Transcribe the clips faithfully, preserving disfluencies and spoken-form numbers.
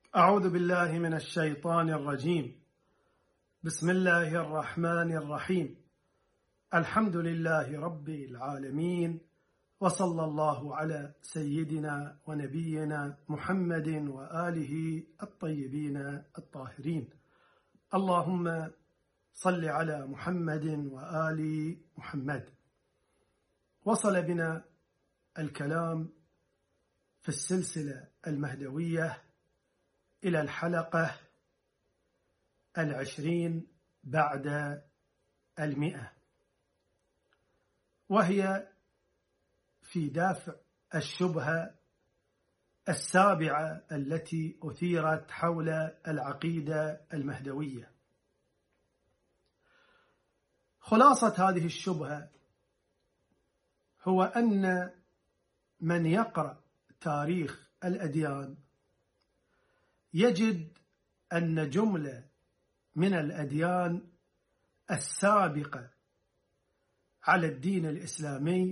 أعوذ بالله من الشيطان الرجيم. بسم الله الرحمن الرحيم. الحمد لله رب العالمين، وصلى الله على سيدنا ونبينا محمد وآله الطيبين الطاهرين. اللهم صل على محمد وآل محمد. وصل بنا الكلام في السلسلة المهدوية إلى الحلقة العشرين بعد المئة، وهي في دافع الشبهة السابعة التي أثيرت حول العقيدة المهدوية. خلاصة هذه الشبهة هو أن من يقرأ تاريخ الأديان يجد أن جملة من الأديان السابقة على الدين الإسلامي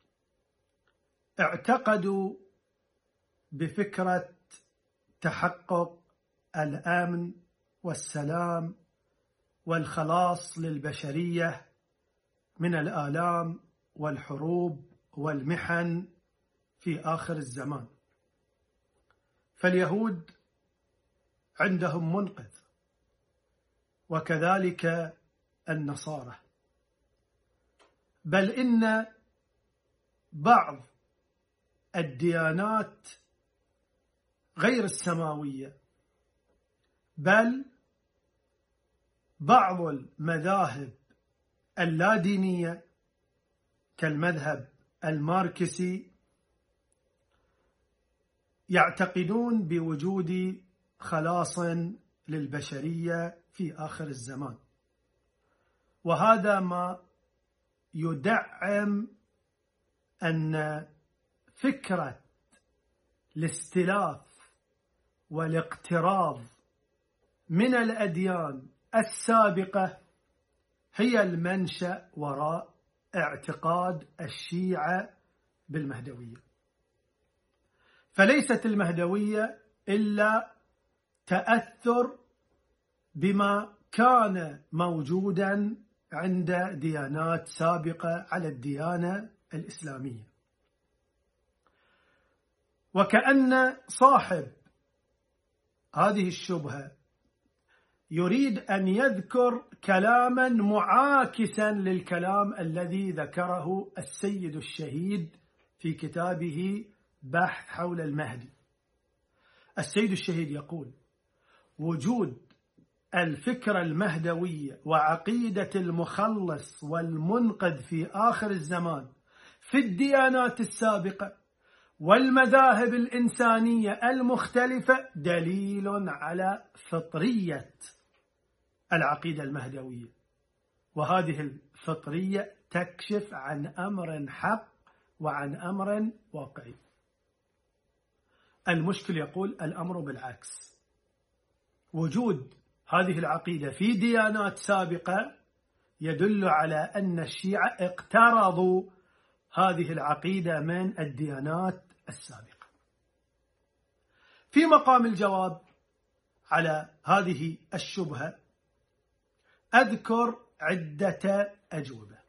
اعتقدوا بفكرة تحقق الأمن والسلام والخلاص للبشرية من الآلام والحروب والمحن في آخر الزمان. فاليهود عندهم منقذ، وكذلك النصارى، بل إن بعض الديانات غير السماوية، بل بعض المذاهب اللادينية كالمذهب الماركسي يعتقدون بوجود خلاص للبشرية في آخر الزمان، وهذا ما يدعم أن فكرة الاستلاف والاقتراض من الأديان السابقة هي المنشأ وراء اعتقاد الشيعة بالمهدوية. فليست المهدوية إلا تأثر بما كان موجودا عند ديانات سابقة على الديانة الإسلامية، وكأن صاحب هذه الشبهة يريد أن يذكر كلاما معاكسا للكلام الذي ذكره السيد الشهيد في كتابه بحث حول المهدي. السيد الشهيد يقول: وجود الفكرة المهدوية وعقيدة المخلص والمنقذ في آخر الزمان في الديانات السابقة والمذاهب الإنسانية المختلفة دليل على فطرية العقيدة المهدوية، وهذه الفطرية تكشف عن أمر حق وعن أمر واقعي. المشكل يقول الأمر بالعكس، وجود هذه العقيدة في ديانات سابقة يدل على أن الشيعة اقترضوا هذه العقيدة من الديانات السابقة. في مقام الجواب على هذه الشبهة أذكر عدة أجوبة.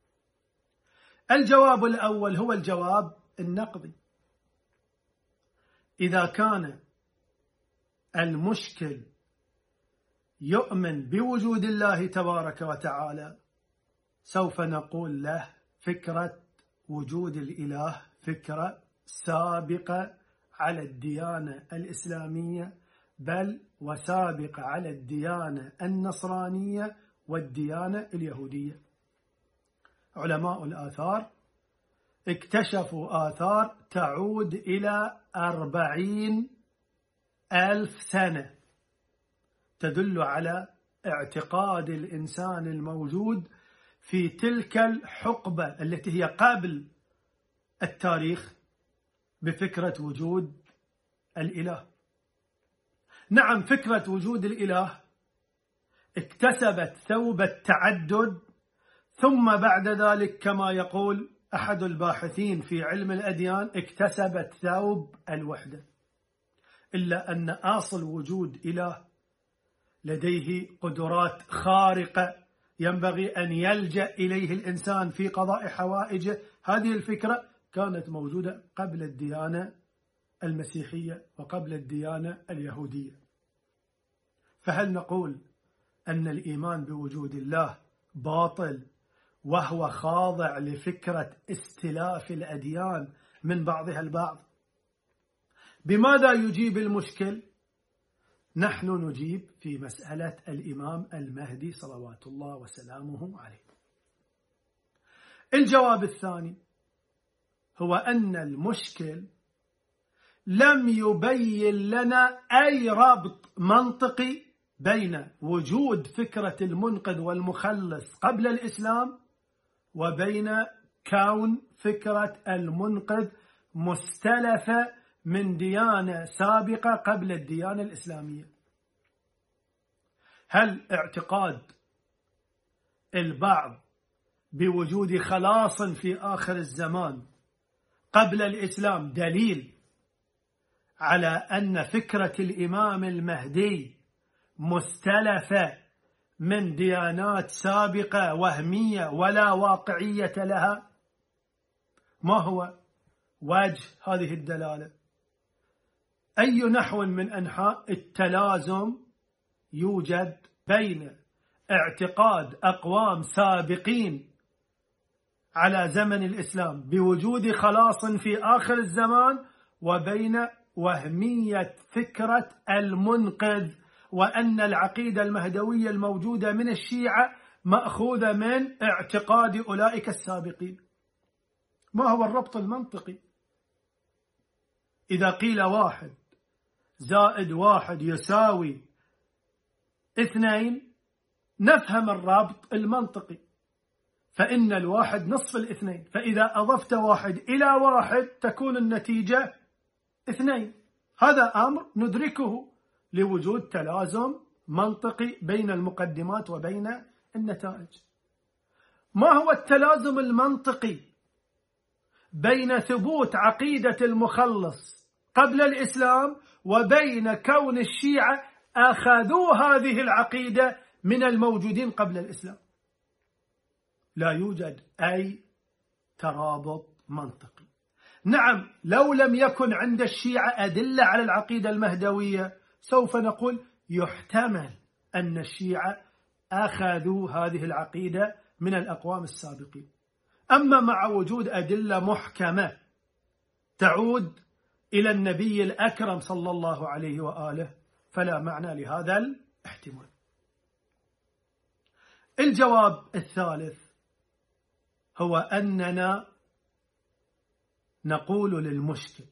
الجواب الأول هو الجواب النقدي. إذا كان المشكل يؤمن بوجود الله تبارك وتعالى، سوف نقول له فكرة وجود الإله فكرة سابقة على الديانة الإسلامية، بل وسابقة على الديانة النصرانية والديانة اليهودية. علماء الآثار اكتشفوا آثار تعود إلى أربعين ألف سنة تدل على اعتقاد الإنسان الموجود في تلك الحقبة التي هي قبل التاريخ بفكرة وجود الإله. نعم، فكرة وجود الإله اكتسبت ثوب التعدد، ثم بعد ذلك كما يقول أحد الباحثين في علم الأديان اكتسبت ثوب الوحدة. إلا أن أصل وجود إله لديه قدرات خارقة ينبغي أن يلجأ إليه الإنسان في قضاء حوائجه، هذه الفكرة كانت موجودة قبل الديانة المسيحية وقبل الديانة اليهودية. فهل نقول أن الإيمان بوجود الله باطل وهو خاضع لفكرة استلاف الأديان من بعضها البعض؟ بماذا يجيب المشكل؟ نحن نجيب في مسألة الإمام المهدي صلوات الله وسلامه عليه. الجواب الثاني هو أن المشكل لم يبين لنا أي ربط منطقي بين وجود فكرة المنقذ والمخلص قبل الإسلام وبين كون فكرة المنقذ مستلفة من ديانة سابقة قبل الديانة الإسلامية. هل اعتقاد البعض بوجود خلاص في آخر الزمان قبل الإسلام دليل على أن فكرة الإمام المهدي مستلفة من ديانات سابقة وهمية ولا واقعية لها؟ ما هو وجه هذه الدلالة؟ أي نحو من أنحاء التلازم يوجد بين اعتقاد أقوام سابقين على زمن الإسلام بوجود خلاص في آخر الزمان وبين وهمية فكرة المنقذ، وأن العقيدة المهدوية الموجودة من الشيعة مأخوذة من اعتقاد أولئك السابقين؟ ما هو الربط المنطقي؟ إذا قيل واحد زائد واحد يساوي اثنين نفهم الرابط المنطقي، فإن الواحد نصف الاثنين، فإذا أضفت واحد إلى واحد تكون النتيجة اثنين. هذا أمر ندركه لوجود تلازم منطقي بين المقدمات وبين النتائج. ما هو التلازم المنطقي بين ثبوت عقيدة المخلص قبل الإسلام وبين كون الشيعة أخذوا هذه العقيدة من الموجودين قبل الإسلام؟ لا يوجد أي ترابط منطقي. نعم، لو لم يكن عند الشيعة أدلة على العقيدة المهدوية سوف نقول يحتمل أن الشيعة أخذوا هذه العقيدة من الأقوام السابقين. أما مع وجود أدلة محكمة تعود إلى النبي الأكرم صلى الله عليه وآله فلا معنى لهذا الاحتمال. الجواب الثالث هو أننا نقول للمشكل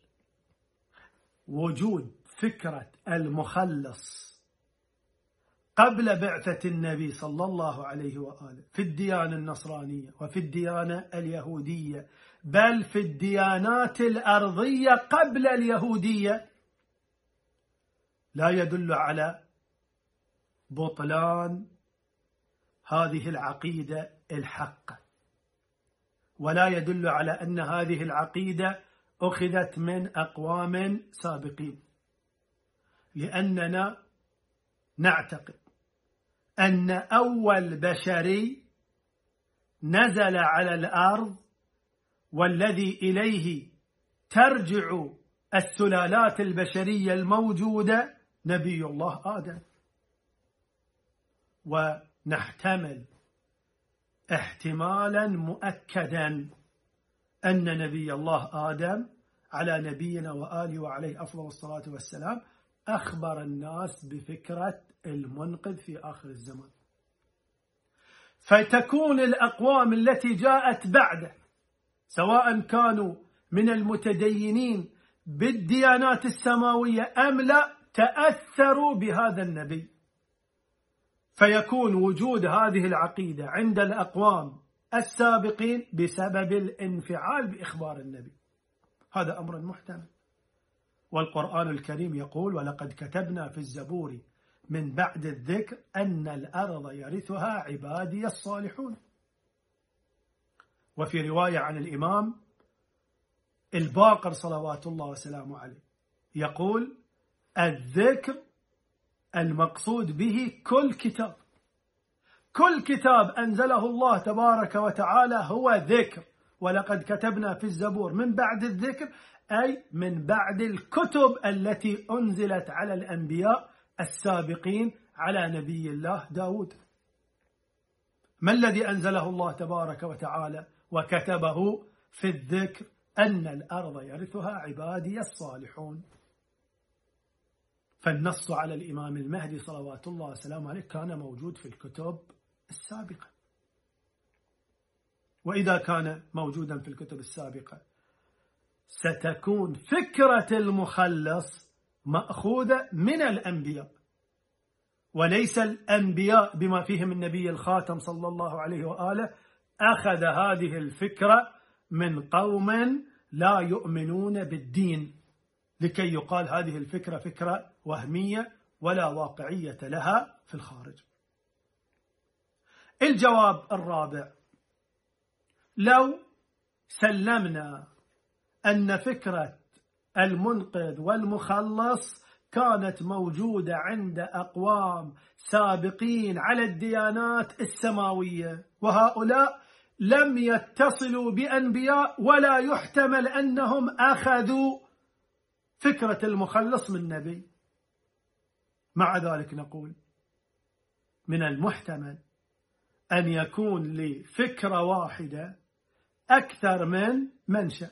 وجود فكرة المخلص قبل بعثة النبي صلى الله عليه وآله في الديانة النصرانية وفي الديانة اليهودية، بل في الديانات الأرضية قبل اليهودية، لا يدل على بطلان هذه العقيدة الحقة، ولا يدل على أن هذه العقيدة أخذت من أقوام سابقين، لأننا نعتقد أن أول بشري نزل على الأرض والذي إليه ترجع السلالات البشرية الموجودة نبي الله آدم، ونحتمل احتمالا مؤكدا أن نبي الله آدم على نبينا وآله وعليه أفضل الصلاة والسلام أخبر الناس بفكرة المنقذ في آخر الزمان. فتكون الأقوام التي جاءت بعده سواء كانوا من المتدينين بالديانات السماوية أم لا تأثروا بهذا النبي، فيكون وجود هذه العقيدة عند الأقوام السابقين بسبب الانفعال بإخبار النبي. هذا أمر محتمل، والقرآن الكريم يقول: ولقد كتبنا في الزبور من بعد الذكر أن الأرض يرثها عبادي الصالحون. وفي رواية عن الإمام الباقر صلوات الله وسلامه عليه يقول: الذكر المقصود به كل كتاب، كل كتاب أنزله الله تبارك وتعالى هو ذكر. ولقد كتبنا في الزبور من بعد الذكر، أي من بعد الكتب التي أنزلت على الأنبياء السابقين على نبي الله داود. ما الذي أنزله الله تبارك وتعالى وكتبه في الذكر؟ أن الأرض يرثها عبادي الصالحون. فالنص على الإمام المهدي صلوات الله وسلامه عليه كان موجود في الكتب السابقة. وإذا كان موجودا في الكتب السابقة ستكون فكرة المخلص مأخوذة من الأنبياء، وليس الأنبياء بما فيهم النبي الخاتم صلى الله عليه وآله أخذ هذه الفكرة من قوم لا يؤمنون بالدين لكي يقال هذه الفكرة فكرة وهمية ولا واقعية لها في الخارج. الجواب الرابع: لو سلمنا أن فكرة المنقذ والمخلص كانت موجودة عند أقوام سابقين على الديانات السماوية، وهؤلاء لم يتصلوا بأنبياء ولا يحتمل أنهم أخذوا فكرة المخلص من نبي، مع ذلك نقول من المحتمل أن يكون لفكرة واحدة أكثر من منشأ.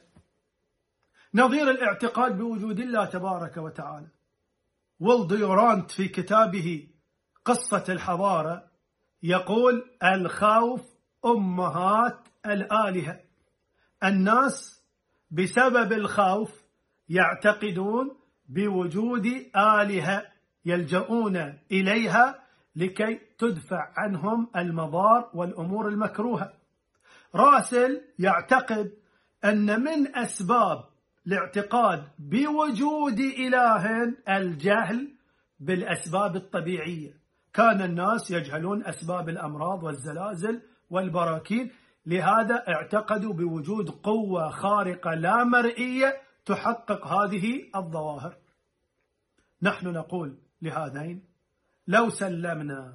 نظير الاعتقاد بوجود الله تبارك وتعالى. والديورانت في كتابه قصة الحضارة يقول: الخوف أمهات الآلهة. الناس بسبب الخوف يعتقدون بوجود آلهة يلجؤون إليها لكي تدفع عنهم المضار والأمور المكروهة. راسل يعتقد أن من أسباب الاعتقاد بوجود إله الجهل بالأسباب الطبيعية. كان الناس يجهلون أسباب الأمراض والزلازل والبراكين، لهذا اعتقدوا بوجود قوة خارقة لا مرئية تحقق هذه الظواهر. نحن نقول لهذين: لو سلمنا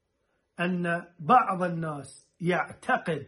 أن بعض الناس يعتقد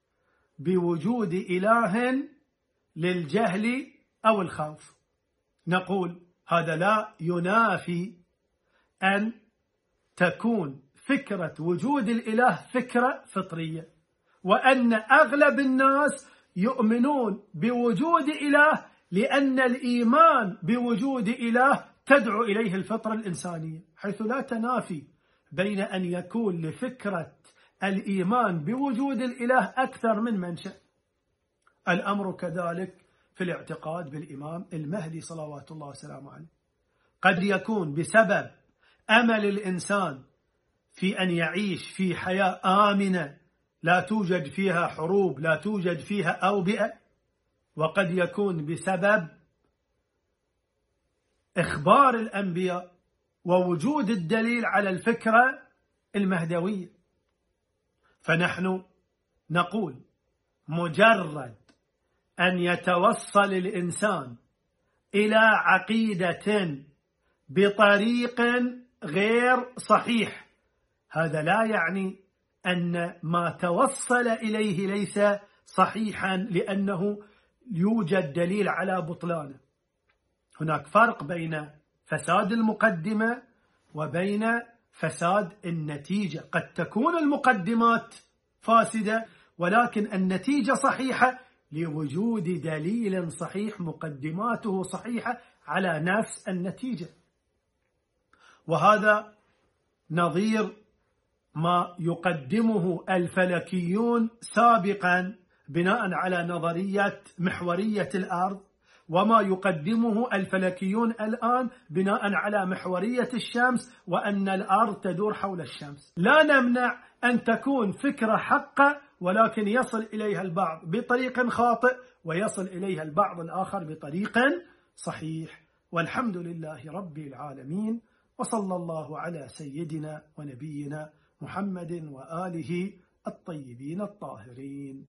بوجود إله للجهل أو الخوف، نقول هذا لا ينافي أن تكون فكرة وجود الإله فكرة فطرية، وأن أغلب الناس يؤمنون بوجود إله لأن الإيمان بوجود إله تدعو إليه الفطرة الإنسانية، حيث لا تنافي بين أن يكون لفكرة الإيمان بوجود الإله أكثر من منشأ. الأمر كذلك في الاعتقاد بالإمام المهدي صلوات الله وسلامه عليه. قد يكون بسبب أمل الإنسان في أن يعيش في حياة آمنة لا توجد فيها حروب، لا توجد فيها أوبئة، وقد يكون بسبب إخبار الأنبياء ووجود الدليل على الفكرة المهدوية. فنحن نقول مجرد أن يتوصل الإنسان إلى عقيدة بطريق غير صحيح، هذا لا يعني أن ما توصل إليه ليس صحيحا لأنه يوجد دليل على بطلانه. هناك فرق بين فساد المقدمة وبين فساد النتيجة. قد تكون المقدمات فاسدة ولكن النتيجة صحيحة لوجود دليل صحيح مقدماته صحيحة على نفس النتيجة. وهذا نظير ما يقدمه الفلكيون سابقا بناء على نظرية محورية الأرض، وما يقدمه الفلكيون الآن بناء على محورية الشمس، وأن الأرض تدور حول الشمس. لا نمنع أن تكون فكرة حقة، ولكن يصل إليها البعض بطريق خاطئ ويصل إليها البعض الآخر بطريق صحيح. والحمد لله رب العالمين، وصلى الله على سيدنا ونبينا محمد وآله الطيبين الطاهرين.